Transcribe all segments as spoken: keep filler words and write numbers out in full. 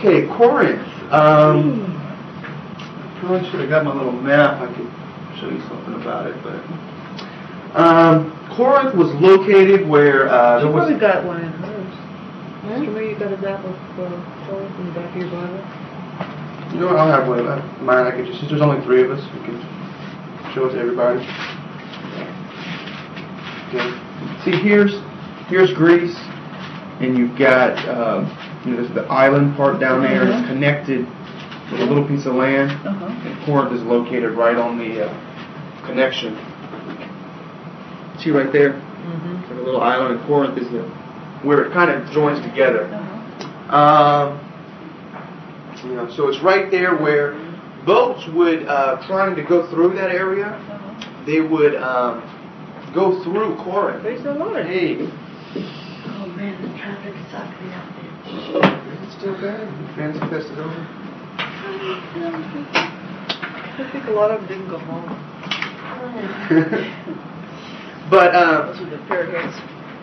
Okay, Corinth. Um, probably should have got my little map. I could show you something about it, but um, Corinth was located where uh, You there was. probably got one in hers. Mister Ray, you got a map of uh, Corinth in the back of your Bible? You know what? I'll have one of that. Mine. I could just. Since there's only three of us, we can show it to everybody. Okay. See, here's here's Greece, and you've got uh, you know, there's the island part down there. Uh-huh. It's connected with a little piece of land. Uh-huh. And Corinth is located right on the uh, connection. See right there? Mm-hmm. It's like a little island, and Corinth is the, where it kind of joins together. Uh-huh. Um, you know, so it's right there where boats would, uh, trying to go through that area, Uh-huh. they would um, go through Corinth. Praise the Lord. Hey. Oh man, the traffic sucks me out there. Is it still bad? The Fancy Fest is over? I think a lot of them didn't go home. But uh, Those are the fairheads.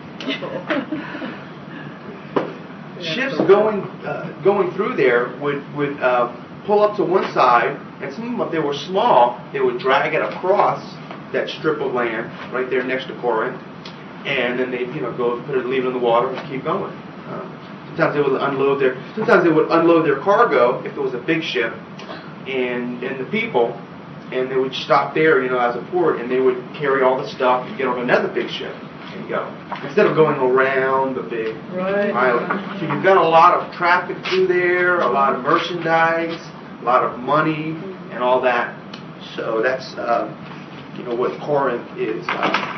ships going uh, going through there would would uh, pull up to one side, and some of them, if they were small, they would drag it across that strip of land right there next to Corinth, and then they you know go put it, leave it in the water, and keep going. Uh, sometimes they would unload their sometimes they would unload their cargo if it was a big ship, and and the people, and they would stop there, you know, as a port, and they would carry all the stuff and get on another big ship and go. Instead of going around the big Right. island. So you've got a lot of traffic through there, a lot of merchandise, a lot of money, and all that. So that's, uh, you know, what Corinth is. Uh,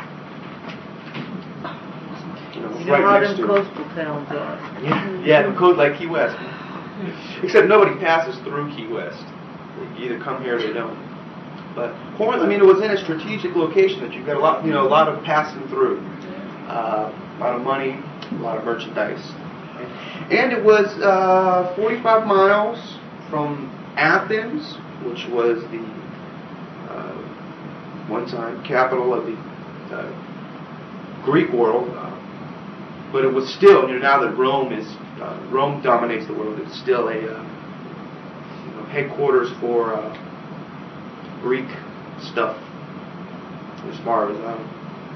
you know, You know right how next them to. coastal towns are. Yeah, yeah, the code like Key West. Except nobody passes through Key West. They either come here or they don't. But Corinth, I mean, it was in a strategic location that you've got a lot, you know, a lot of passing through, uh, a lot of money, a lot of merchandise, and it was uh, forty-five miles from Athens, which was the uh, one time capital of the uh, Greek world. Uh, but it was still, you know, now that Rome is uh, Rome dominates the world, it's still a uh, you know, headquarters for. Uh, Greek stuff, as far as um,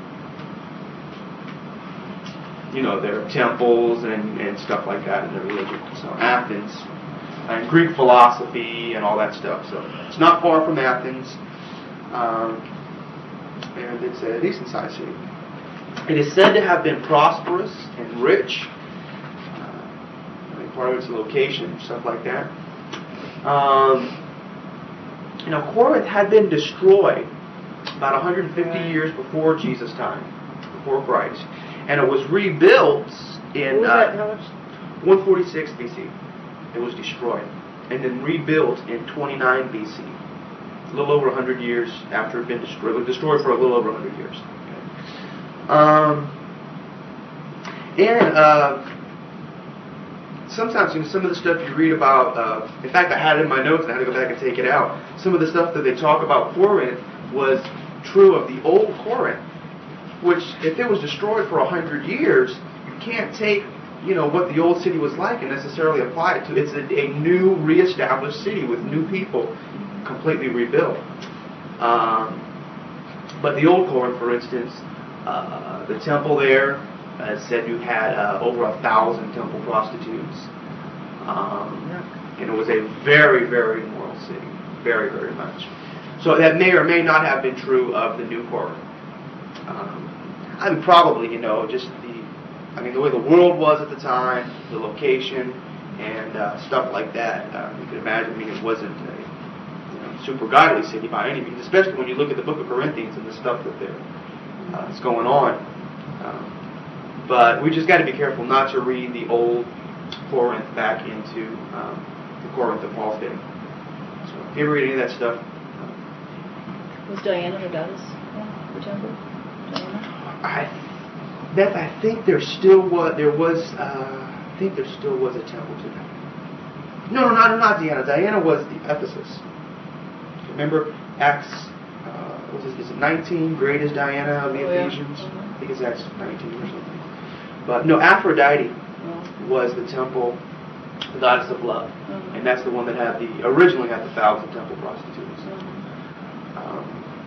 you know, their temples and, and stuff like that in their religion. So Athens, and Greek philosophy and all that stuff. So it's not far from Athens, um, and it's a decent sized city. It is said to have been prosperous and rich. Uh, I think part of its location, stuff like that. Um, You know, Corinth had been destroyed about one hundred fifty years before Jesus' time, before Christ, and it was rebuilt in What was that, how much? uh, one forty-six B C. It was destroyed, and then rebuilt in twenty-nine B C. A little over one hundred years after it had been destroyed. It was destroyed for a little over one hundred years. Um, and uh, sometimes, you know, some of the stuff you read about, uh, in fact, I had it in my notes and I had to go back and take it out. Some of the stuff that they talk about Corinth was true of the old Corinth, which, if it was destroyed for a hundred years, you can't take, you know, what the old city was like and necessarily apply it to. It's a, a new, reestablished city with new people, completely rebuilt. Um, but the old Corinth, for instance, uh, the temple there, Uh, said you had uh, over a thousand temple prostitutes. Um, and it was a very, very immoral city. Very, very much. So that may or may not have been true of the new Corinth. Um, I mean, probably, you know, just the, I mean, the way the world was at the time, the location, and uh, stuff like that. Uh, you can imagine, I mean, it wasn't a you know, super godly city by any means, especially when you look at the book of Corinthians and the stuff that there uh, is going on. Um, But we just got to be careful not to read the old Corinth back into um, the Corinth of Paul's day. So if you ever read any of that stuff, Was Diana the goddess of the temple? Diana? I, Beth, I think there still was there was uh, I think there still was a temple to Diana. No, no, not not Diana. Diana was the Ephesus. Remember Acts? Uh, was it, is it nineteen? Great is Diana of the Oh, yeah. Ephesians. Uh-huh. I think it's Acts nineteen or something. But no, Aphrodite was the temple the goddess of love, Uh-huh. and that's the one that had the originally had the thousand temple prostitutes. Uh-huh. Um,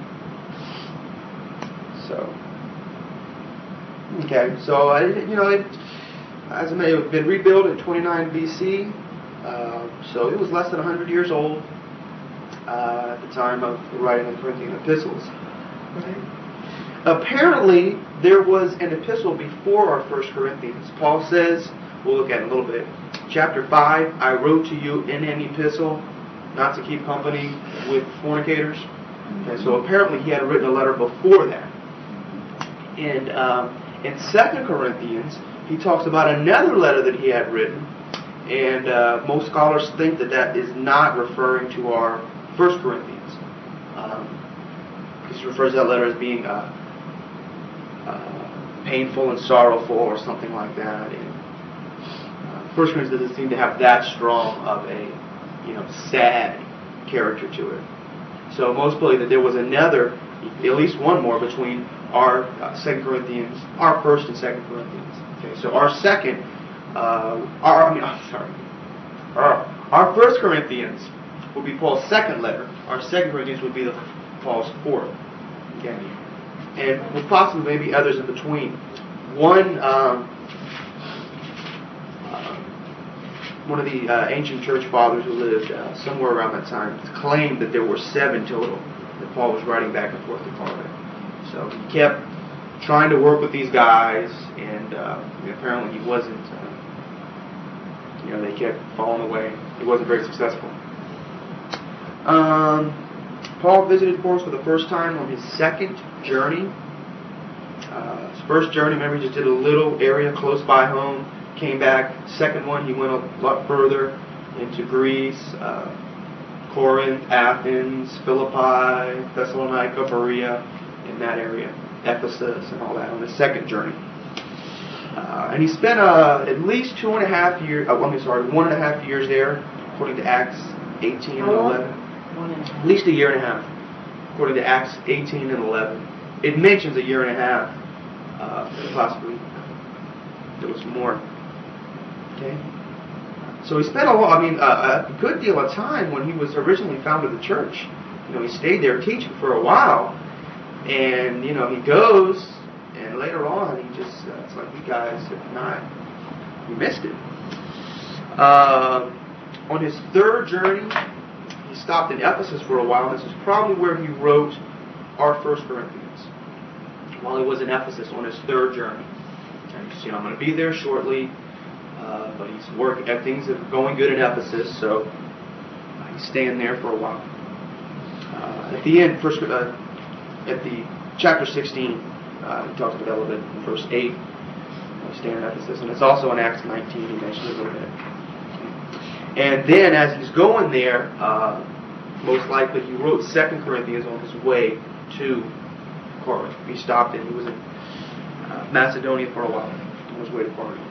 so, okay, so I, you know, it, as I mentioned, it had been rebuilt in twenty-nine B C, uh, so it was less than one hundred years old uh, at the time of the writing of the Corinthian epistles. Apparently, there was an epistle before our First Corinthians. Paul says, we'll look at it in a little bit. Chapter five, I wrote to you in an epistle not to keep company with fornicators. Okay, so apparently he had written a letter before that. And um, in Second Corinthians, he talks about another letter that he had written. And uh, most scholars think that that is not referring to our First Corinthians. Um, he refers to that letter as being uh, uh, painful and sorrowful or something like that. And uh, First Corinthians doesn't seem to have that strong of a, you know, sad character to it. So most believe that there was another, at least one more between our uh, Second Corinthians, our First and Second Corinthians. Okay, so our second, uh, our I mean, I'm sorry, our our First Corinthians would be Paul's second letter. Our Second Corinthians would be the Paul's fourth. Okay, and well, possibly maybe others in between. One. Um, One of the uh, ancient church fathers who lived uh, somewhere around that time claimed that there were seven total that Paul was writing back and forth to Corinth. So he kept trying to work with these guys, and uh, apparently he wasn't. Uh, you know, they kept falling away. He wasn't very successful. Um, Paul visited Corinth for the first time on his second journey. Uh, his first journey, remember, he just did a little area close by home. Came back. Second one, he went a lot further into Greece, uh, Corinth, Athens, Philippi, Thessalonica, Berea, in that area, Ephesus, and all that on his second journey. Uh, and he spent uh, at least two and a half years. Uh, I mean, sorry, one and a half years there, according to Acts eighteen and eleven. One and a half. At least a year and a half, according to Acts eighteen and eleven. It mentions a year and a half, uh, possibly there was more. Okay. So he spent a lot, I mean, uh, a good deal of time when he was originally founded the church. You know, he stayed there teaching for a while, and you know, he goes, and later on, he just, uh, it's like, you guys have not, you missed it. Uh, on his third journey, he stopped in Ephesus for a while. This is probably where he wrote our First Corinthians, while he was in Ephesus on his third journey. And he's, you know, I'm going to be there shortly. Uh, but he's working, things are going good in Ephesus, so uh, he's staying there for a while. Uh, at the end, first, uh, at the chapter sixteen, uh, he talks about that a little bit in verse eight. He's staying in Ephesus, and it's also in Acts nineteen. He mentions it a little bit. And then, as he's going there, uh, most likely he wrote Second Corinthians on his way to Corinth. He stopped and he was in uh, Macedonia for a while on his way to Corinth.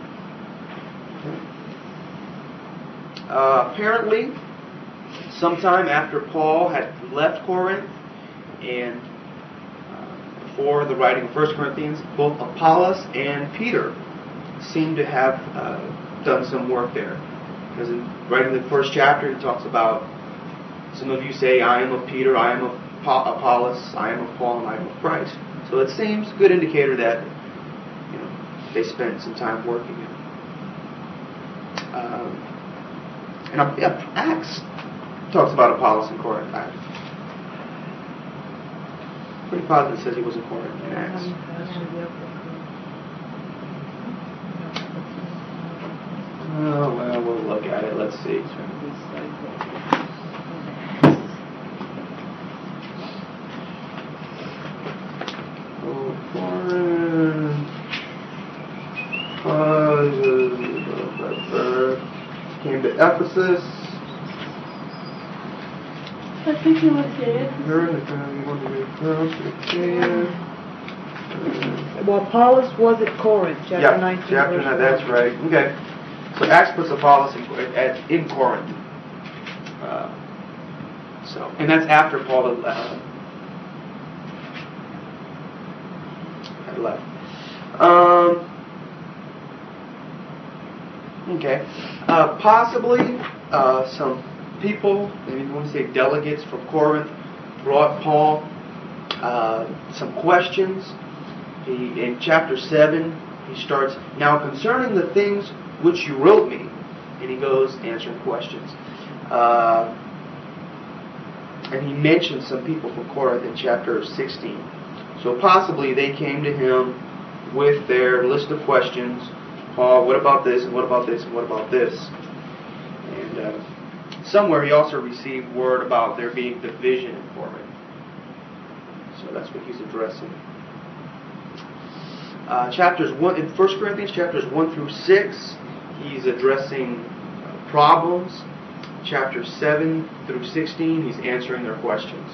Uh, apparently, sometime after Paul had left Corinth and uh, before the writing of First Corinthians, both Apollos and Peter seem to have uh, done some work there. Because in writing the first chapter, he talks about, some of you say, I am of Peter, I am of Apollos, I am of Paul, and I am of Christ. So it seems a good indicator that, you know, they spent some time working in. Um, and uh, yeah, Acts talks about Apollos in Corinth. I'm pretty positive it says he was in Corinth in Acts. Oh, well, we'll look at it. Let's see. Oh, Corinth. Uh, came to Ephesus. I think he was there. Well, Apollos was at Corinth, chapter yeah, nineteen. chapter verse nine, that's one. right. Okay. So Acts puts Apollos in, at, in Corinth. Uh, so, and that's after Paul had left. Had left. Um, Okay. Uh, possibly uh, some people, maybe you want to say delegates from Corinth, brought Paul uh, some questions. He, in chapter seven, he starts, "Now concerning the things which you wrote me," and he goes answering questions. Uh, and he mentions some people from Corinth in chapter sixteen. So possibly they came to him with their list of questions. Paul, what about this, and what about this, and what about this? And uh, somewhere he also received word about there being division in Corinth. So that's what he's addressing. Uh, chapters one in First Corinthians, chapters one through six, he's addressing uh, problems. Chapters seven through sixteen, he's answering their questions.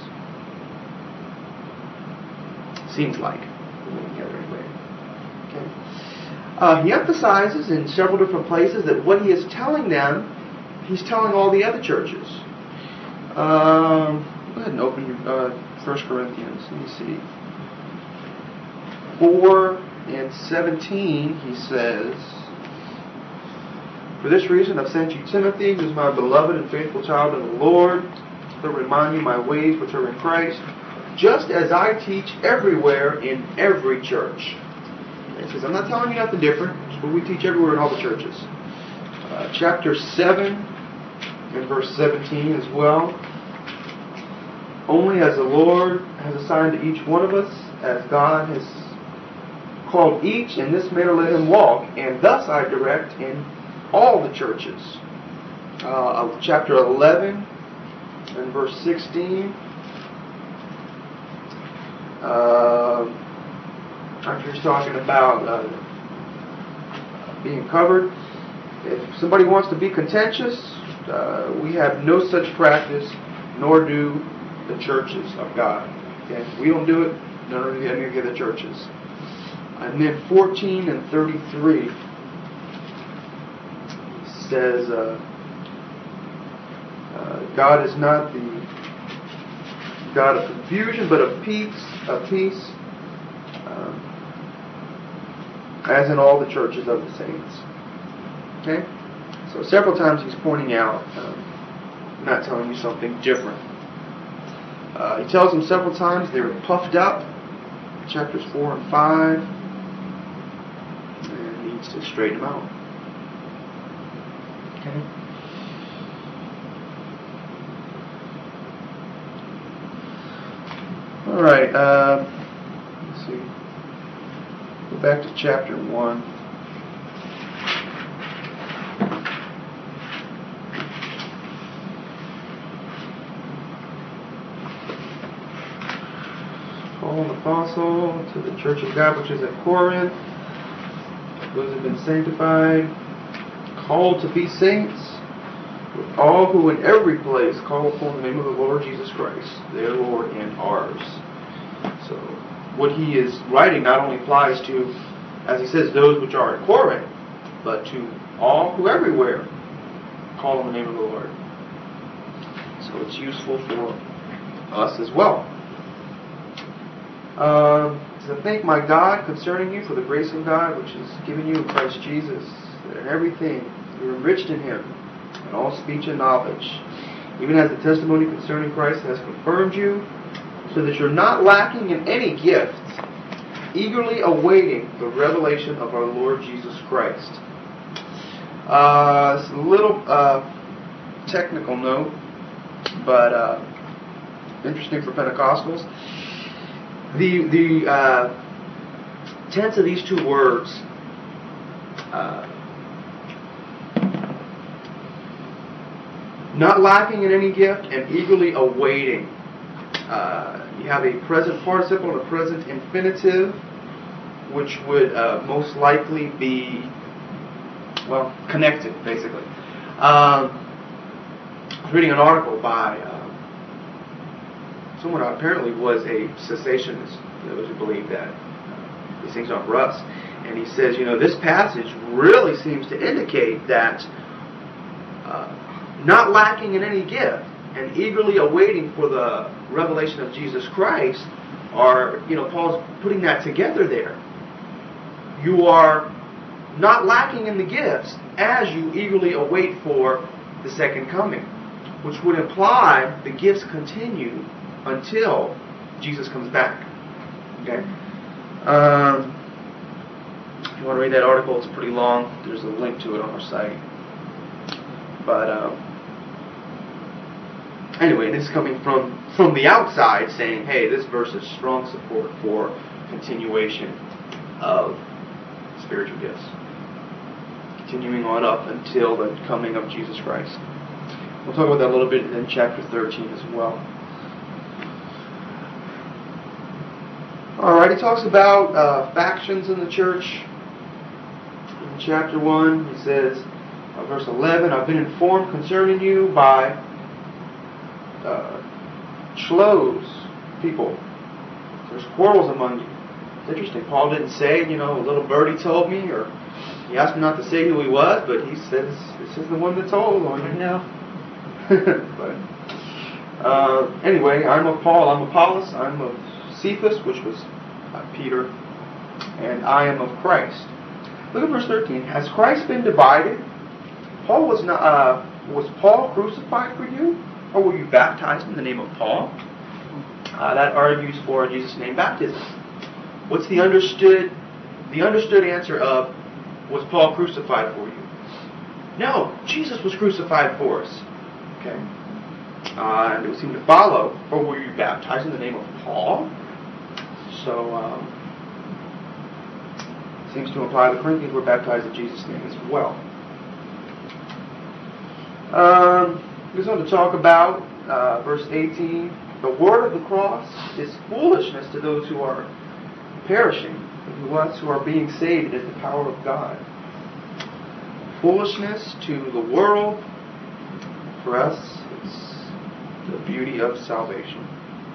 Seems like. Anyway. Okay. Uh, he emphasizes in several different places that what he is telling them, he's telling all the other churches. Um, go ahead and open your uh, First Corinthians. Let me see. four and seventeen, he says, "For this reason I've sent you Timothy, who is my beloved and faithful child in the Lord, to remind you my ways which are in Christ, just as I teach everywhere in every church." He says, I'm not telling you nothing different. It's what we teach everywhere in all the churches. Uh, chapter seven and verse seventeen as well. "Only as the Lord has assigned to each one of us, as God has called each, in this manner let him walk, and thus I direct in all the churches." Uh, chapter eleven and verse sixteen. Uh, after he's talking about uh, being covered, if somebody wants to be contentious, uh, we have no such practice, nor do the churches of God. Okay? We don't do it, nor do any of the other churches. And then fourteen and thirty-three says, uh, uh, God is not the God of confusion, but of peace, of peace, um, as in all the churches of the saints. Okay? So several times he's pointing out, um, not telling you something different. Uh, he tells them several times they were puffed up, chapters four and five, and he needs to straighten them out. Okay? All right. Uh, let's see. Go back to chapter one. Paul, an apostle, to the church of God which is at Corinth, those who have been sanctified, called to be saints, with all who in every place call upon the name of the Lord Jesus Christ, their Lord and ours. So, what he is writing not only applies to, as he says, those which are at Corinth, but to all who everywhere call on the name of the Lord. So it's useful for us as well. Um, to thank my God concerning you for the grace of God which is given you in Christ Jesus, that in everything you are enriched in him, in all speech and knowledge, even as the testimony concerning Christ has confirmed you, so that you're not lacking in any gift, eagerly awaiting the revelation of our Lord Jesus Christ. Uh, it's a little uh, technical note, but uh, interesting for Pentecostals. The the uh, tense of these two words, uh, not lacking in any gift and eagerly awaiting. Uh, you have a present participle and a present infinitive, which would uh, most likely be, well, connected, basically. Um, I was reading an article by uh, someone who apparently was a cessationist, those who believe that uh, these things aren't for us. And he says, you know, this passage really seems to indicate that uh, not lacking in any gift and eagerly awaiting for the revelation of Jesus Christ are, you know, Paul's putting that together there. You are not lacking in the gifts, as you eagerly await for the second coming, which would imply the gifts continue until Jesus comes back. Okay? Um, if you want to read that article, it's pretty long. There's a link to it on our site. But um, anyway, this is coming from, from the outside saying, hey, this verse is strong support for continuation of spiritual gifts. Continuing on up until the coming of Jesus Christ. We'll talk about that a little bit in chapter thirteen as well. Alright, he talks about uh, factions in the church. In chapter one, he says, uh, verse eleven, I've been informed concerning you by uh, Chloe's people. There's quarrels among you. It's interesting. Paul didn't say, you know, a little birdie told me, or he asked me not to say who he was, but he says, this is the one that told on you. I know. but, uh, anyway, I'm of Paul, I'm of Apollos, I'm of Cephas, which was uh, Peter, and I am of Christ. Look at verse thirteen. Has Christ been divided? Paul was not. Uh, was Paul crucified for you, or were you baptized in the name of Paul? Uh, that argues for Jesus' name baptism. What's the understood? The understood answer of was Paul crucified for you? No, Jesus was crucified for us. Okay. Uh, and it would seem to follow, or were you baptized in the name of Paul? So, um, seems to imply the Corinthians were baptized in Jesus' name as well. Um, we just want to talk about uh, verse eighteen. The word of the cross is foolishness to those who are perishing, and to us who are being saved. It is the power of God. Foolishness to the world. For us, it's the beauty of salvation.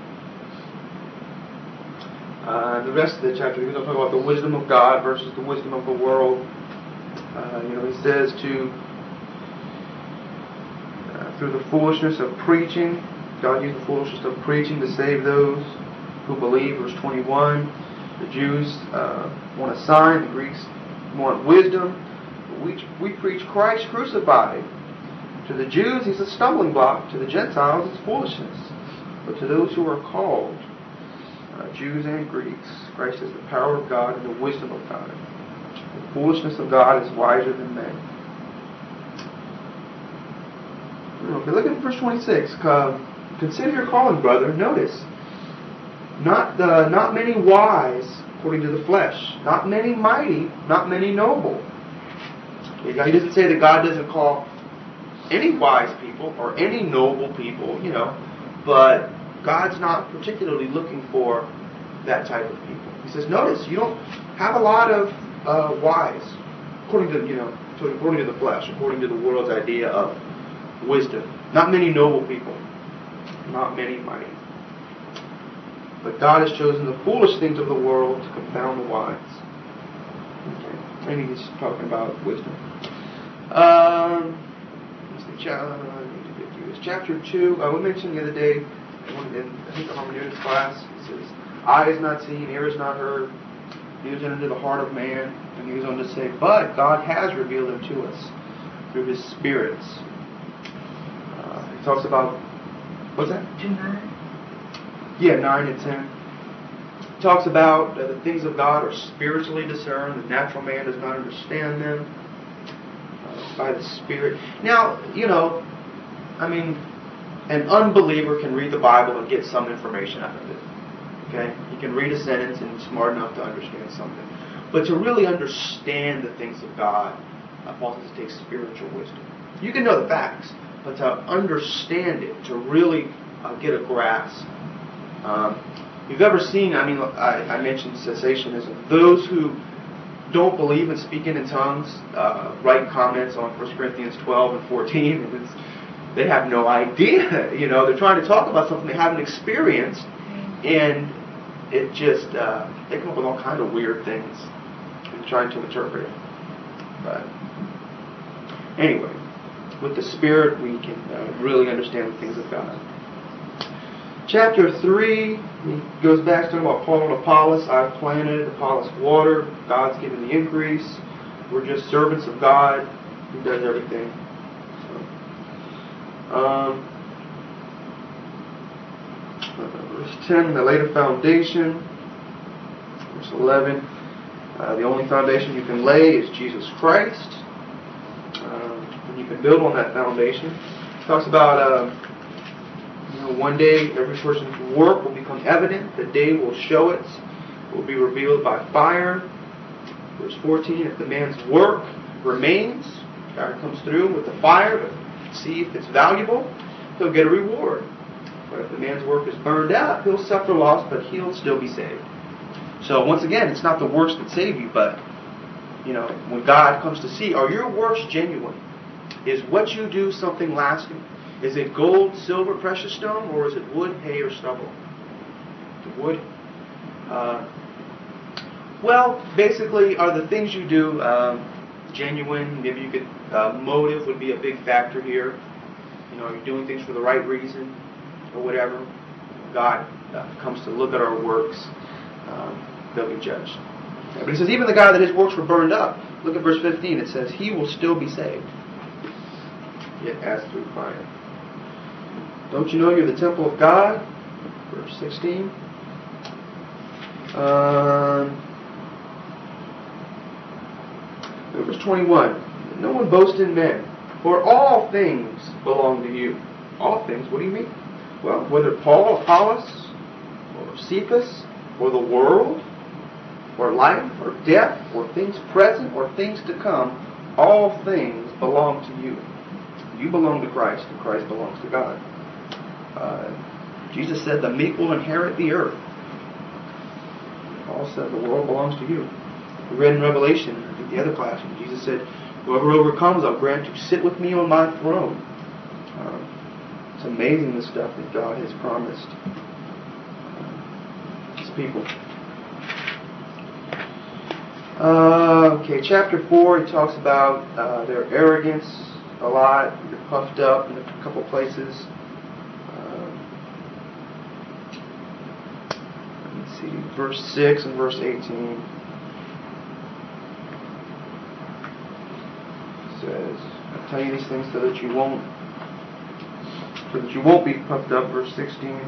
Uh, the rest of the chapter, he's going to talk about the wisdom of God versus the wisdom of the world. Uh, you know, he says to, uh, through the foolishness of preaching, God used the foolishness of preaching to save those who believe. Verse twenty-one, the Jews uh, want a sign, the Greeks want wisdom. We, we preach Christ crucified. To the Jews, he's a stumbling block. To the Gentiles, it's foolishness. But to those who are called, uh, Jews and Greeks, Christ is the power of God and the wisdom of God. The foolishness of God is wiser than men. Okay, look at verse twenty-six. Uh, consider your calling, brother. Notice, not the, not many wise according to the flesh, not many mighty, not many noble. He doesn't say that God doesn't call any wise people or any noble people, you know, but God's not particularly looking for that type of people. He says, notice, you don't have a lot of uh, wise, according to, you know, according to the flesh, according to the world's idea of wisdom. Not many noble people, not many mighty. But God has chosen the foolish things of the world to confound the wise. Okay. And he's talking about wisdom. Um, Chapter two, uh, we mentioned the other day, in I think the hermeneutics class, it says, eye is not seen, ear is not heard, neither into the heart of man. And he goes on to say, but God has revealed them to us through His spirits. Uh, he talks about, what's that? Two nine. Yeah, nine and ten. He talks about uh, the things of God are spiritually discerned. The natural man does not understand them. Uh, by the Spirit. Now, you know, I mean, an unbeliever can read the Bible and get some information out of it. Okay? He can read a sentence and be smart enough to understand something. But to really understand the things of God, uh, Paul says it takes spiritual wisdom. You can know the facts, but to understand it, to really uh, get a grasp. Um, you've ever seen, I mean, I, I mentioned cessationism. Those who don't believe in speaking in tongues uh, write comments on First Corinthians twelve and fourteen, and it's, they have no idea. You know, they're trying to talk about something they haven't experienced, and it just, uh, they come up with all kinds of weird things and trying to interpret it. But anyway, with the Spirit, we can uh, really understand the things of God. Chapter three, he goes back to talking about Paul and Apollos. I've planted, Apollos watered, God's given the increase. We're just servants of God who does everything. So, um, uh, verse ten, the laid a foundation. Verse eleven, uh, the only foundation you can lay is Jesus Christ. Um, and you can build on that foundation. It talks about uh, you know, one day every person's work will become evident. The day will show it. It will be revealed by fire. Verse fourteen, if the man's work remains, God comes through with the fire to see if it's valuable, he'll get a reward. But if the man's work is burned out, he'll suffer loss, but he'll still be saved. So once again, it's not the works that save you, but you know, when God comes to see, are your works genuine? Is what you do something lasting? Is it gold, silver, precious stone, or is it wood, hay, or stubble? The wood. Uh, well, basically, are the things you do um, genuine? Maybe you could. Uh, motive would be a big factor here. You know, are you doing things for the right reason, or whatever? God uh, comes to look at our works. Um, they'll be judged. Yeah, but he says, even the guy that his works were burned up. Look at verse fifteen. It says, he will still be saved, yet as through fire. Don't you know you're the temple of God? Verse sixteen. Um, verse twenty-one. No one boast in men, for all things belong to you. All things, what do you mean? Well, whether Paul, Apollos, or Cephas, or the world, or life, or death, or things present, or things to come, all things belong to you. You belong to Christ, and Christ belongs to God. Uh, Jesus said, the meek will inherit the earth. Paul said, the world belongs to you. We read in Revelation, I think the other class, when Jesus said, whoever overcomes, I'll grant to sit with me on my throne. Uh, it's amazing the stuff that God has promised uh, His people. Uh, okay, chapter four, he talks about uh, their arrogance a lot. They're puffed up in a couple places. Uh, let me see, verse six and verse eighteen. Says, I'll tell you these things so that you won't, so that you won't be puffed up. Verse sixteen.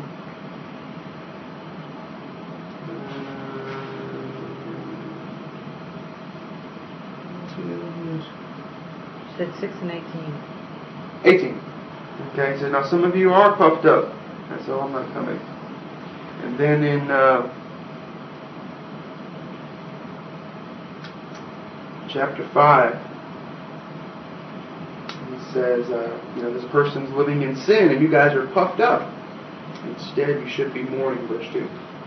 Said six and eighteen. eighteen. Okay, so now some of you are puffed up, and so I'm not coming. And then in uh, chapter five, he says, uh, you know, this person's living in sin, and you guys are puffed up. Instead, you should be mourning. Verse two.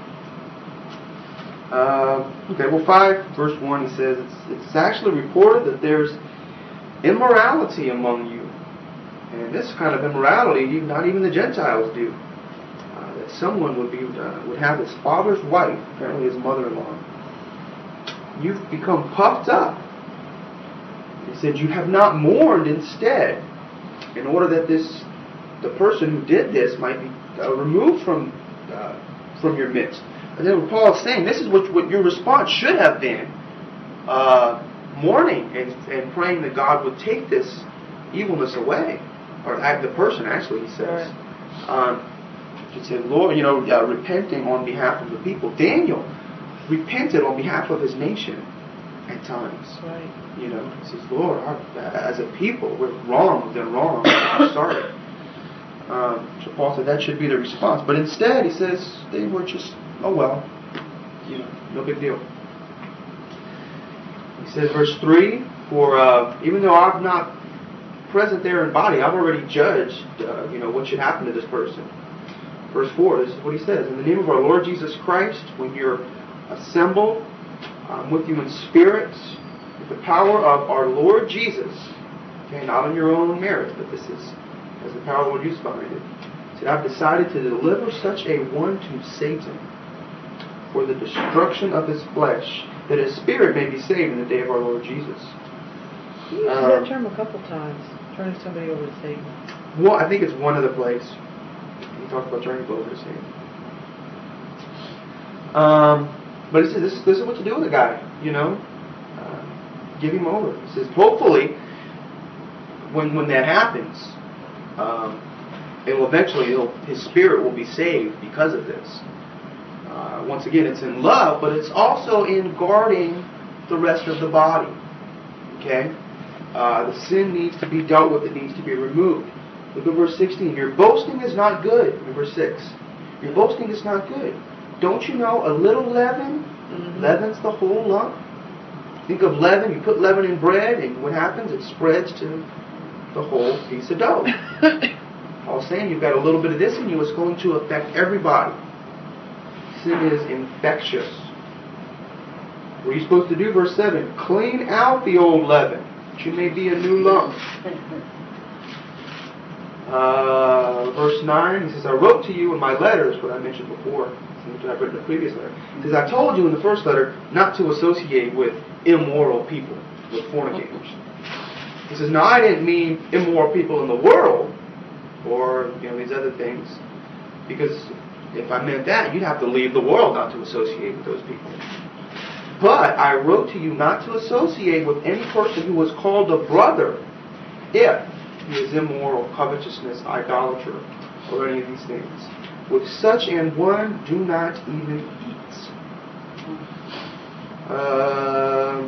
Uh, okay, well, five, verse one, he says, it's, it's actually reported that there's immorality among you. And this kind of immorality, not even the Gentiles do. Uh, that someone would be uh, would have his father's wife, apparently his mother-in-law. You've become puffed up. He said, you have not mourned instead, in order that this, the person who did this might be uh, removed from uh, from your midst. And then what Paul is saying, this is what, what your response should have been. Uh, mourning and, and praying that God would take this evilness away. Or the person, actually, he says. Right. Um, he said, Lord, you know, uh, repenting on behalf of the people. Daniel repented on behalf of his nation at times. Right. You know, he says, Lord, our, as a people, we're wrong, we've done wrong, I'm sorry. Um, so Paul said that should be the response. But instead, he says, they were just, oh well, you know, no big deal. He says, verse three, for uh, even though I'm not present there in body, I've already judged, uh, you know, what should happen to this person. Verse four, this is what he says, in the name of our Lord Jesus Christ, when you're assembled, I'm with you in spirit, with the power of our Lord Jesus, okay, not on your own merit, but this is as the power of the Lord Jesus behind it. He said, I've decided to deliver such a one to Satan for the destruction of his flesh, that his spirit may be saved in the day of our Lord Jesus. He uses Um, that term a couple times, turning somebody over to Satan. Well, I think it's one other place. He talks about turning people over to Satan. Um, but he says this, this is what to do with a guy, you know. Uh, give him over. He says, hopefully, when when that happens, um, it will eventually, it'll, his spirit will be saved because of this. Uh, once again, it's in love, but it's also in guarding the rest of the body. Okay? Uh, the sin needs to be dealt with. It needs to be removed. Look at verse sixteen. Your boasting is not good. In verse six. Your boasting is not good. Don't you know a little leaven mm-hmm. leavens the whole lump? Think of leaven. You put leaven in bread, and what happens? It spreads to the whole piece of dough. Paul's saying you've got a little bit of this in you. It's going to affect everybody. Sin is infectious. What are you supposed to do? Verse seven. Clean out the old leaven, that you may be a new lump. Uh, verse nine, he says, I wrote to you in my letters, what I mentioned before, which I've written in the previous letter. He says, I told you in the first letter not to associate with immoral people, with fornicators. He says, now I didn't mean immoral people in the world, or you know these other things, because if I meant that, you'd have to leave the world not to associate with those people. But I wrote to you not to associate with any person who was called a brother, if he is immoral, covetousness, idolater, or any of these things. With such an one, do not even eat. Um,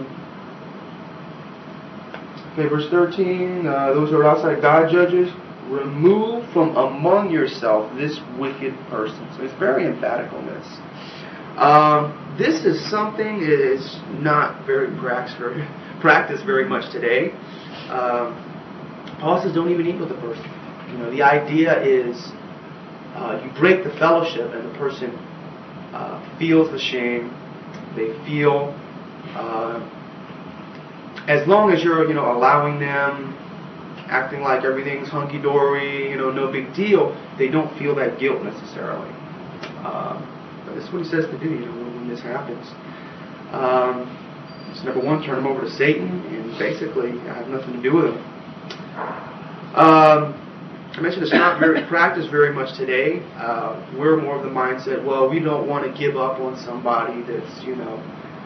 okay, verse thirteen. Uh, those who are outside God judges, remove from among yourself this wicked person. So it's very emphatic on this. Um, this is something that is not very practiced very, practiced very much today. Um, Paul says, don't even eat with the person. You know, the idea is uh, you break the fellowship, and the person uh, feels the shame. They feel, uh, as long as you're, you know, allowing them, acting like everything's hunky dory, you know, no big deal. They don't feel that guilt necessarily. Uh, but this is what he says to do, you know, when, when this happens. Um, so number one, turn them over to Satan, and basically have nothing to do with them. Um, I mentioned it's not very practiced very much today. Uh, we're more of the mindset, well, we don't want to give up on somebody that's, you know.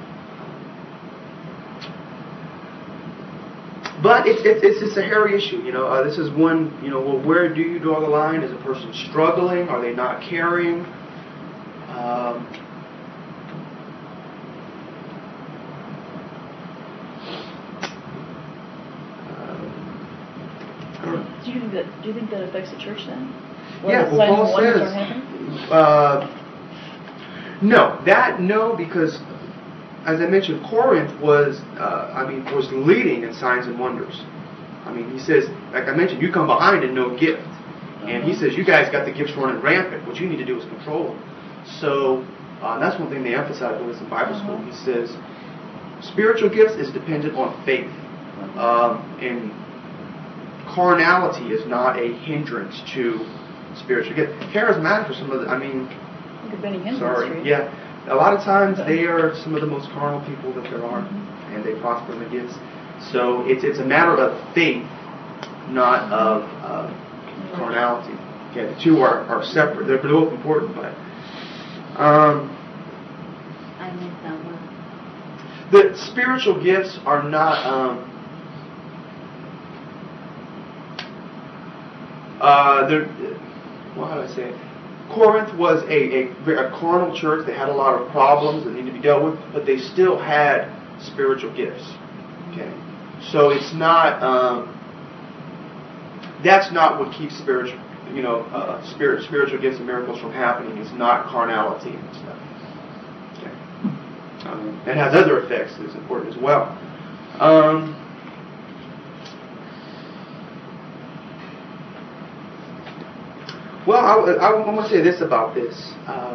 But it's it's it's, it's a hairy issue, you know. Uh, this is one, you know. Well, where do you draw the line? Is a person struggling? Are they not caring? Um, Do you think that? Do you think that affects the church then? Yeah, well, Paul says. Uh, no, that no, because as I mentioned, Corinth was, uh, I mean, was leading in signs and wonders. I mean, he says, like I mentioned, you come behind in no gift, and he says you guys got the gifts running rampant. What you need to do is control them. So uh, that's one thing they emphasize when it's in Bible school. He says spiritual gifts is dependent on faith, um, and carnality is not a hindrance to spiritual gifts. Charismatic for some of the, I mean, sorry, yeah, a lot of times they are some of the most carnal people that there are, mm-hmm. and they prosper in the gifts. So it's it's a matter of faith, not of uh, carnality. Okay, the two are, are separate. They're both important, but um, I missed that one. the spiritual gifts are not. Um, Uh, there, well, how do I say it? Corinth was a, a, a carnal church. They had a lot of problems that needed to be dealt with, but they still had spiritual gifts. Okay, so it's not. Um, that's not what keeps spiritual, you know, uh, spirit, spiritual gifts and miracles from happening. It's not carnality and stuff. Okay, um, it has other effects that's important as well. Um, Well, I, I, I want to say this about this. Um,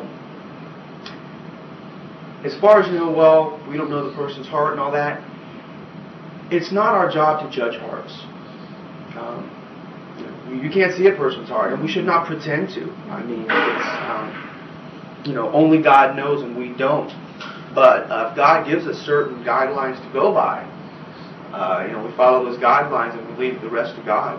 as far as, you know, well, we don't know the person's heart and all that, it's not our job to judge hearts. Um, you, know, you can't see a person's heart, and we should not pretend to. I mean, it's, um, you know, only God knows and we don't. But uh, if God gives us certain guidelines to go by, uh, you know, we follow those guidelines and we leave the rest to God.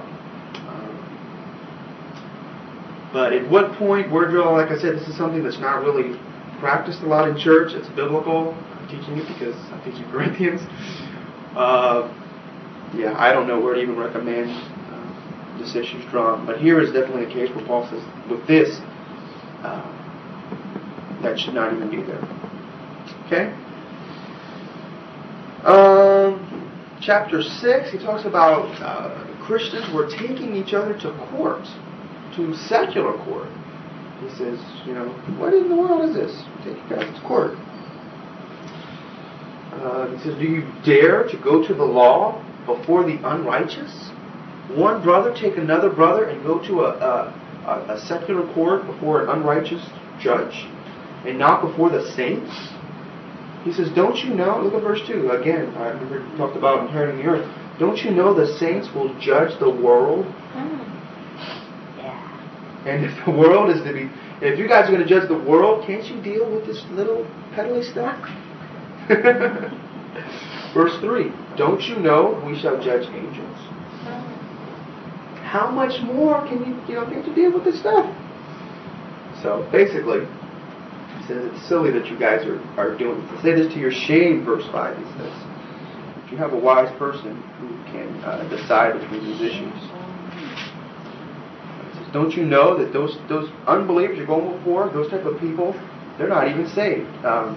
But at what point, word drill, like I said, this is something that's not really practiced a lot in church. It's biblical. I'm teaching it because I'm teaching Corinthians. Uh, yeah, I don't know where to even recommend uh, this issue's drawn, but here is definitely a case where Paul says, with this, uh, that should not even be there. Okay? Um, chapter six, he talks about uh, Christians who are taking each other to court, to secular court. He says, you know, what in the world is this? Take you guys to court. Uh, he says, do you dare to go to the law before the unrighteous? One brother take another brother and go to a, a, a secular court before an unrighteous judge, and not before the saints? He says, don't you know, look at verse two, again, I remember we talked about inheriting the earth. Don't you know the saints will judge the world? Yeah. And if the world is to be, if you guys are going to judge the world, can't you deal with this little peddly stuff? Verse three, don't you know we shall judge angels? How much more can you, you know, can't you deal with this stuff? So basically, he says it's silly that you guys are, are doing this. Say this to your shame, verse five, he says. If you have a wise person who can uh, decide between these issues. He says, don't you know that those those unbelievers you're going before, those type of people, they're not even saved. Um,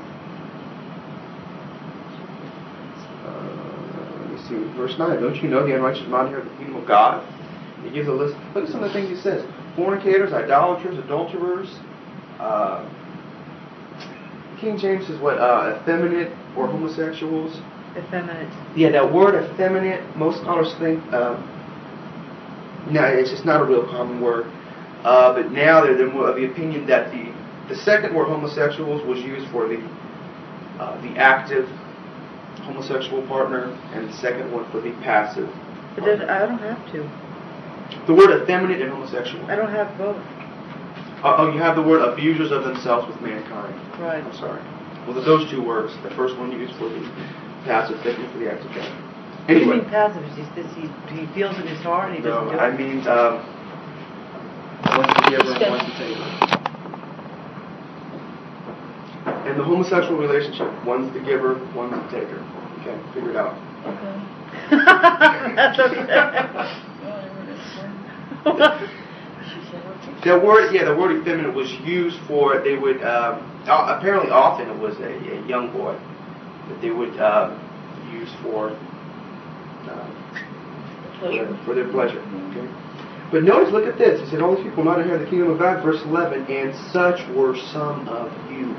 uh, let me see, verse nine, don't you know the unrighteous will not inherit the kingdom of God? He gives a list. Look at some of the things he says. Fornicators, idolaters, adulterers. Uh, King James says what? Uh, effeminate or homosexuals. Effeminate. Yeah, that word effeminate, most scholars think, um, no, it's just not a real common word. Uh, but now they're, they're more of the opinion that the, the second word homosexuals was used for the uh, the active homosexual partner, and the second one for the passive. But there's, I don't have to. The word effeminate and homosexual. I don't have both. Uh, oh, you have the word abusers of themselves with mankind. Right. I'm sorry. Well, those two words. The first one used for the passive, second for the active gender. What do you Anyway. mean passive? Is he, is he, he feels in his heart and he doesn't No, do it? I mean, um, one's the giver and one's the taker. And the homosexual relationship, one's the giver, one's the taker. Okay, figure it out. Okay. That's okay. The word, yeah, the word effeminate was used for, they would, um, apparently often it was a, a young boy that they would uh, use for uh, Pleasure. for their pleasure. Okay? But notice, look at this. He said, all these people will not inherit the kingdom of God, verse eleven, and such were some of you.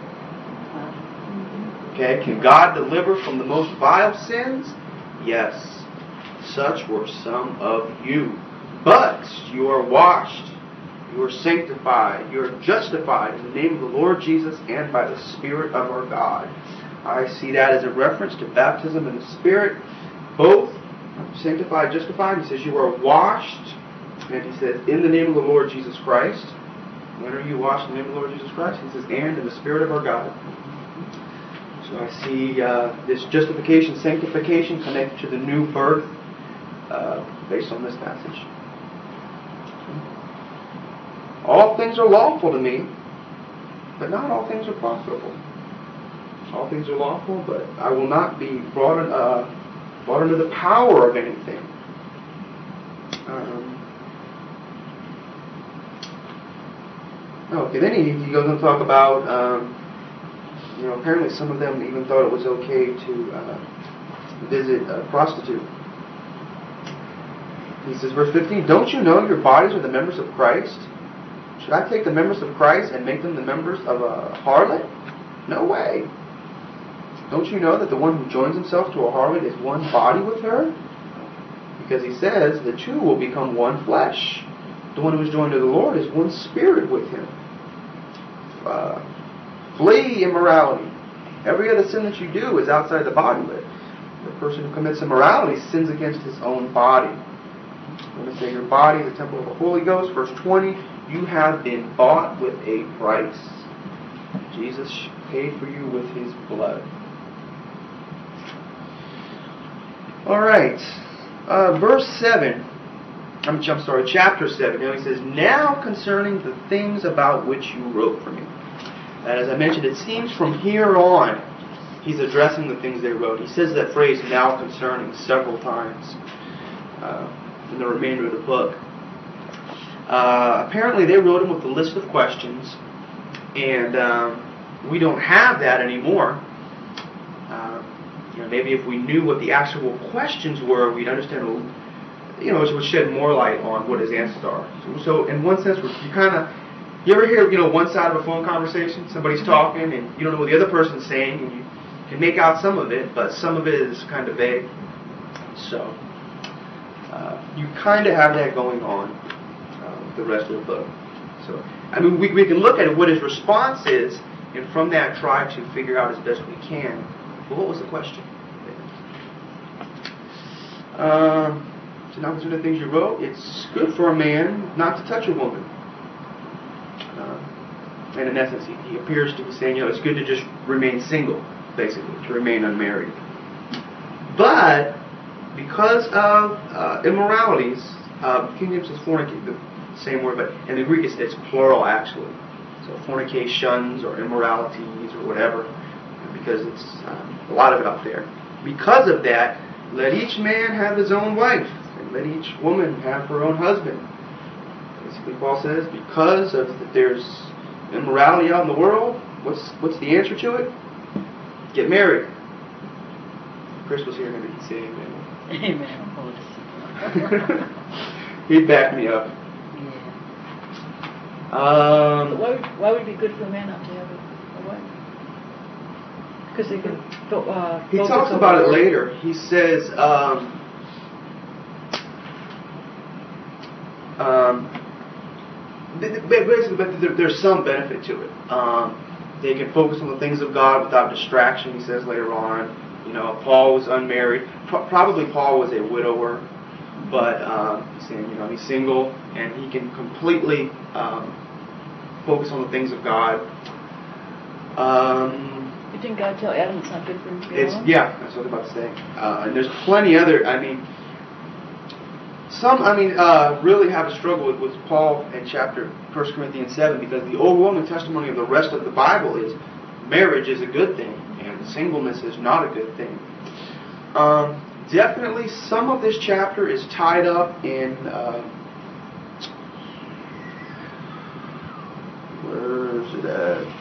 Okay, can God deliver from the most vile sins? Yes, such were some of you. But you are washed, you are sanctified, you are justified in the name of the Lord Jesus and by the Spirit of our God. I see that as a reference to baptism in the Spirit, both sanctified, justified. He says you are washed, and he says in the name of the Lord Jesus Christ. When are you washed in the name of the Lord Jesus Christ? He says, and in the Spirit of our God. So I see uh, this justification, sanctification connected to the new birth uh, based on this passage. All things are lawful to me, but not all things are profitable. All things are lawful, but I will not be brought, in, uh, brought under the power of anything. Um, okay, then he, he goes on to talk about, um, you know, apparently some of them even thought it was okay to uh, visit a prostitute. He says, verse fifteen, don't you know your bodies are the members of Christ? Should I take the members of Christ and make them the members of a harlot? No way. Don't you know that the one who joins himself to a harlot is one body with her? Because he says the two will become one flesh. The one who is joined to the Lord is one spirit with him. Uh, flee immorality. Every other sin that you do is outside the body. But the person who commits immorality sins against his own body. I'm going to say your body is the temple of the Holy Ghost. Verse twenty, you have been bought with a price. Jesus paid for you with his blood. All right. Uh, verse seven. I'm, I'm sorry, chapter seven. Now he says, now concerning the things about which you wrote for me. And as I mentioned, it seems from here on, he's addressing the things they wrote. He says that phrase, now concerning, several times uh, in the remainder of the book. Uh, apparently they wrote him with a list of questions, and um, we don't have that anymore. Uh, you know, maybe if we knew what the actual questions were, we'd understand, you know, it would shed more light on what his answers are. So, so in one sense, you kind of, you ever hear, you know, one side of a phone conversation? Somebody's talking, and you don't know what the other person's saying, and you can make out some of it, but some of it is kind of vague. So, uh, you kind of have that going on uh, with the rest of the book. So, I mean, we, we can look at what his response is, and from that try to figure out as best we can. But what was the question? Um, so now consider the things you wrote. It's good for a man not to touch a woman. Uh, and in essence, he, he appears to be saying, you know, it's good to just remain single, basically, to remain unmarried. But because of uh, immoralities, uh, King James says fornicate, the same word, but in the Greek it's, it's plural actually. So fornications or immoralities or whatever, because it's um, a lot of it up there. Because of that, let each man have his own wife, and let each woman have her own husband. Basically, Paul says, because of that there's immorality out in the world, what's what's the answer to it? Get married. If Chris was here, maybe he'd say amen. Amen. He'd back me up. Yeah. Um, But why would, why would it be good for a man not to have a, a wife? Because they can fo- uh, he focus talks on about the it work. later. He says, um, um, th- th- basically, but there, there's some benefit to it. Um, they can focus on the things of God without distraction, he says later on. You know, Paul was unmarried. Pro- probably Paul was a widower, but um, he's saying, you know, he's single and he can completely um, focus on the things of God. Um, You think God tell Adam it's not good for him to be It's alone? yeah, that's what I was about to say. Uh, and there's plenty other. I mean, some. I mean, uh, really have a struggle with, with Paul in chapter First Corinthians seven, because the overwhelming testimony of the rest of the Bible is marriage is a good thing and singleness is not a good thing. Um, definitely, some of this chapter is tied up in. Uh, where is it at?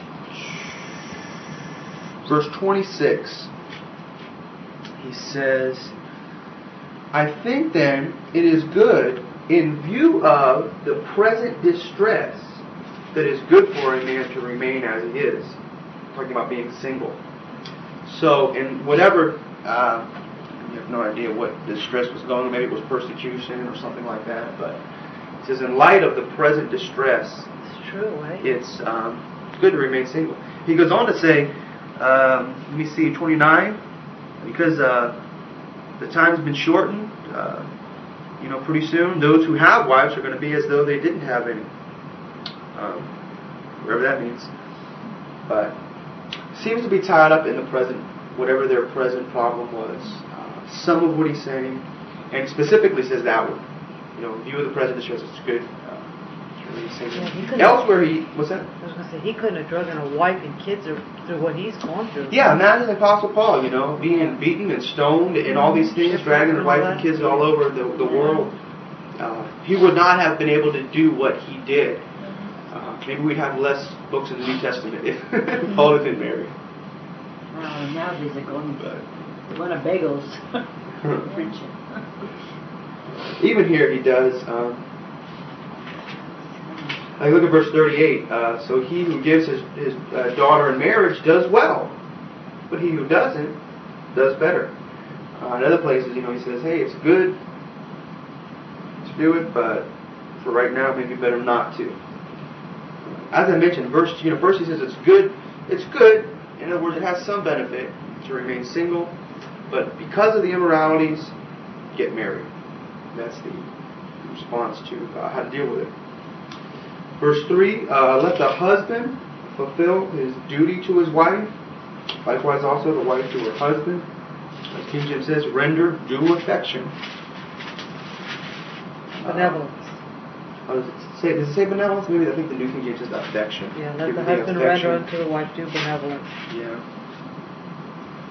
Verse twenty-six, he says, I think then it is good, in view of the present distress, that it's good for a man to remain as he is. Talking about being single. So, in whatever, uh, you have no idea what distress was going on, maybe it was persecution or something like that, but it says, in light of the present distress, It's true, right? it's, um, it's good to remain single. He goes on to say, Um, let me see, twenty-nine, because uh, the time's been shortened, uh, you know, pretty soon, those who have wives are going to be as though they didn't have any. Um, whatever that means. But seems to be tied up in the present, whatever their present problem was. Uh, some of what he's saying, and specifically says that one. You know, in view of the present distress, it's good. Uh, Yeah, he couldn't- Elsewhere, he, what's that? I was going to say, he couldn't have drugged in a wife and kids through, through what he's gone through. Yeah, imagine the Apostle Paul, you know, being beaten and stoned and all these things, dragging his wife and kids all over the, the world. Uh, he would not have been able to do what he did. Uh, maybe we'd have less books in the New Testament if Paul had been married. Well, nowadays they're going, But they want a bagels. Preaching. even here he does. Um, I look at verse thirty-eight. Uh, so he who gives his, his uh, daughter in marriage does well, but he who doesn't does better. Uh, in other places, you know, he says, "Hey, it's good to do it, but for right now, maybe better not to." As I mentioned, verse you know, first he says it's good. It's good. In other words, it has some benefit to remain single, but because of the immoralities, get married. That's the response to uh, how to deal with it. Verse three, uh, let the husband fulfill his duty to his wife, likewise also the wife to her husband. As King James says, render due affection. Benevolence. Uh, does, it say, does it say benevolence? Maybe I think the New King James says affection. Yeah, let Give the the husband affection. render unto the wife due benevolence. Yeah.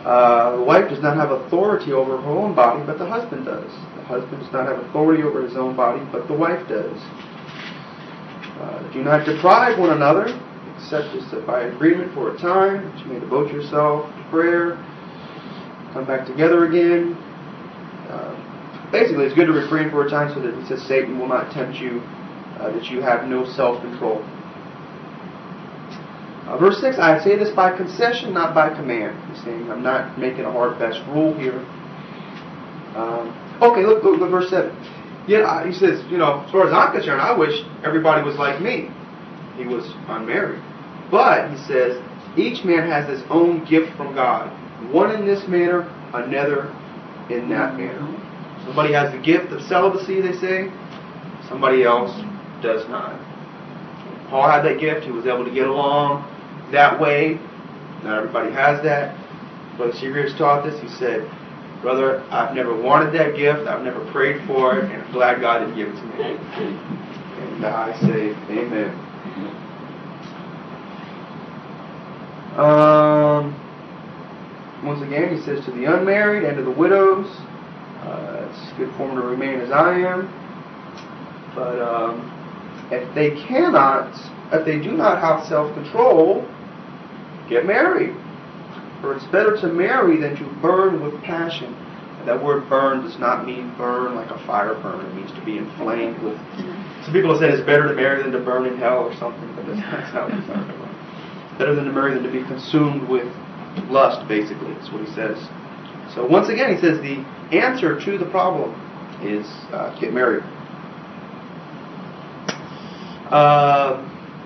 Uh, the wife does not have authority over her own body, but the husband does. The husband does not have authority over his own body, but the wife does. Uh, do not deprive one another, except as by agreement for a time, that you may devote yourself to prayer, come back together again. Uh, basically, it's good to refrain for a time so that it says Satan will not tempt you, uh, that you have no self-control. Uh, verse six, I say this by concession, not by command. He's saying, I'm not making a hard, fast rule here. Um, okay, look, look, look, verse seven. Yeah, I, he says, you know, as far as I'm concerned, I wish everybody was like me. He was unmarried. But, he says, each man has his own gift from God. One in this manner, another in that manner. Somebody has the gift of celibacy, they say. Somebody else does not. Paul had that gift. He was able to get along that way. Not everybody has that. Brother Seegers taught this. He said, brother, I've never wanted that gift. I've never prayed for it. And I'm glad God didn't give it to me. And I say, amen. Um, once again, he says to the unmarried and to the widows, uh, it's good for them to remain as I am. But um, if they cannot, if they do not have self-control, get married. For it's better to marry than to burn with passion. And that word burn does not mean burn like a fire burn. It means to be inflamed with. Some people have said it's better to marry than to burn in hell or something, but that's not how it's not. Better than to marry than to be consumed with lust, basically. That's what he says. So once again, he says the answer to the problem is uh, get married. Uh,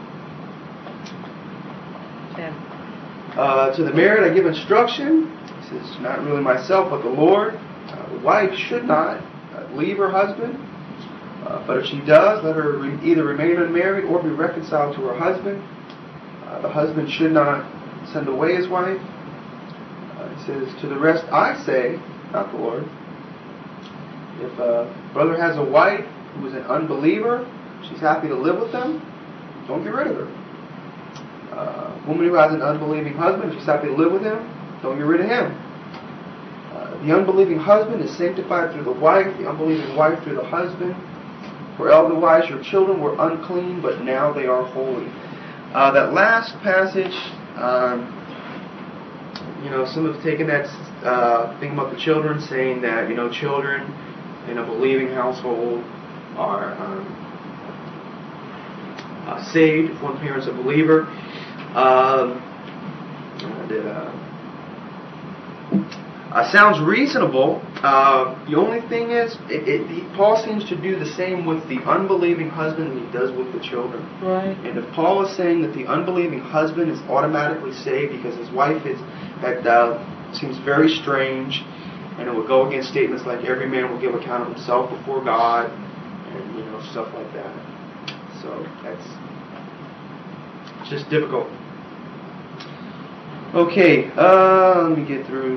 uh, to the married, I give instruction. He says, not really myself, but the Lord. Uh, the wife should not uh, leave her husband. Uh, but if she does, let her re- either remain unmarried or be reconciled to her husband. Uh, the husband should not send away his wife. Uh, he says, to the rest I say, not the Lord. If a brother has a wife who is an unbeliever, she's happy to live with them, don't get rid of her. Uh, a woman who has an unbelieving husband, she's happy to live with him, don't get rid of him. Uh, the unbelieving husband is sanctified through the wife, the unbelieving wife through the husband. For otherwise your children were unclean, but now they are holy. Uh, that last passage, um, you know, some have taken that uh, thing about the children, saying that, you know, children in a believing household are um, uh, saved if one parent's a believer. Um, that, uh, uh, sounds reasonable. Uh, the only thing is, it, it, he, Paul seems to do the same with the unbelieving husband that he does with the children. Right. And if Paul is saying that the unbelieving husband is automatically saved because his wife is, that uh, seems very strange, and it would go against statements like every man will give account of himself before God, and you know, stuff like that. So that's it's just difficult. Okay, uh, let me get through.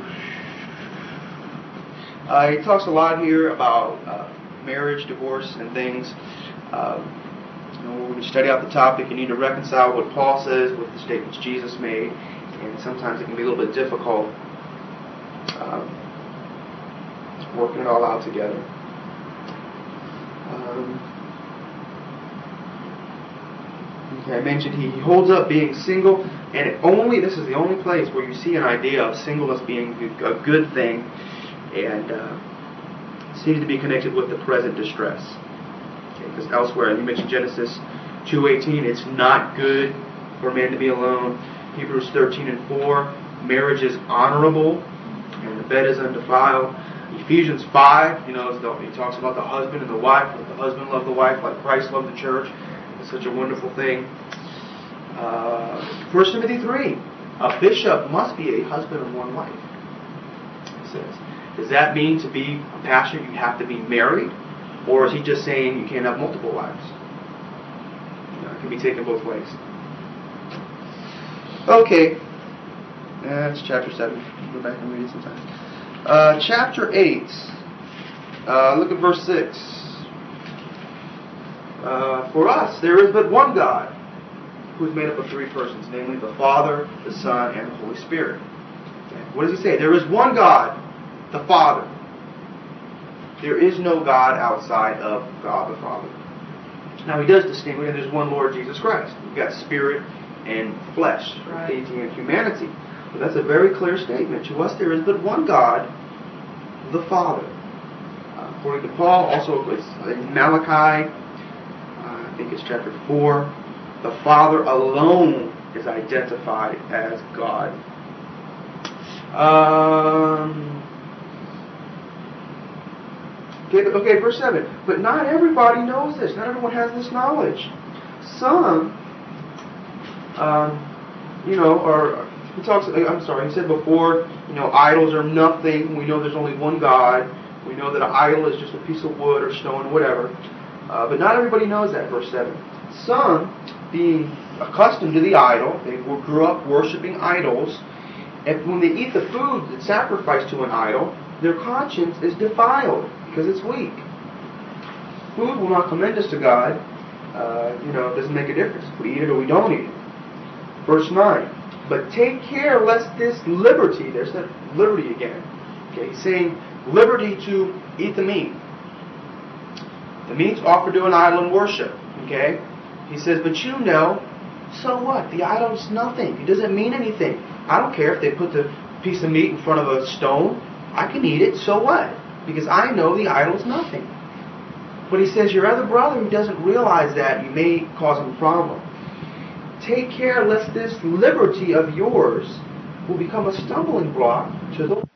Uh, he talks a lot here about uh, marriage, divorce, and things. Uh, you know, when we study out the topic, you need to reconcile what Paul says with the statements Jesus made, and sometimes it can be a little bit difficult um, working it all out together. Um, okay, I mentioned he, he holds up being single, and it only this is the only place where you see an idea of singleness being a good thing. And uh, seems to be connected with the present distress. Because okay, elsewhere, you mentioned Genesis two eighteen, it's not good for a man to be alone. Hebrews thirteen and four, marriage is honorable, and the bed is undefiled. Ephesians five, you know, he talks about the husband and the wife. Let the husband love the wife like Christ loved the church. It's such a wonderful thing. Uh, First Timothy three, a bishop must be a husband of one wife, it says. Does that mean to be a pastor you have to be married? Or is he just saying you can't have multiple wives? You know, it can be taken both ways. Okay. That's chapter seven. Go back and read it sometime. Uh, chapter eight. Uh, look at verse six. Uh, For us, there is but one God, who is made up of three persons, namely the Father, the Son, and the Holy Spirit. Okay. What does he say? There is one God, the Father. There is no God outside of God the Father. Now he does distinguish, and there's one Lord Jesus Christ. You've got spirit and flesh, Right. deity and humanity. But that's a very clear statement. To us there is but one God, the Father. Uh, according to Paul, also it's in Malachi, uh, I think it's chapter four, the Father alone is identified as God. Um... Okay, okay, verse seven. But not everybody knows this. Not everyone has this knowledge. Some, um, you know, are, he talks, I'm sorry, he said before, you know, idols are nothing. We know there's only one God. We know that an idol is just a piece of wood or stone or whatever. Uh, but not everybody knows that, verse seven. Some, being accustomed to the idol, they grew up worshiping idols, and when they eat the food that's sacrificed to an idol, their conscience is defiled because it's weak. Food will not commend us to God. Uh, you know, it doesn't make a difference if we eat it or we don't eat it. Verse nine. But take care lest this liberty, there's that liberty again. Okay, he's saying liberty to eat the meat. The meat's offered to an idol in worship. Okay? He says, but you know, so what? The idol's nothing. It doesn't mean anything. I don't care if they put the piece of meat in front of a stone. I can eat it, so what? Because I know the idol's nothing. But he says, your other brother who doesn't realize that, you may cause him a problem. Take care lest this liberty of yours will become a stumbling block to the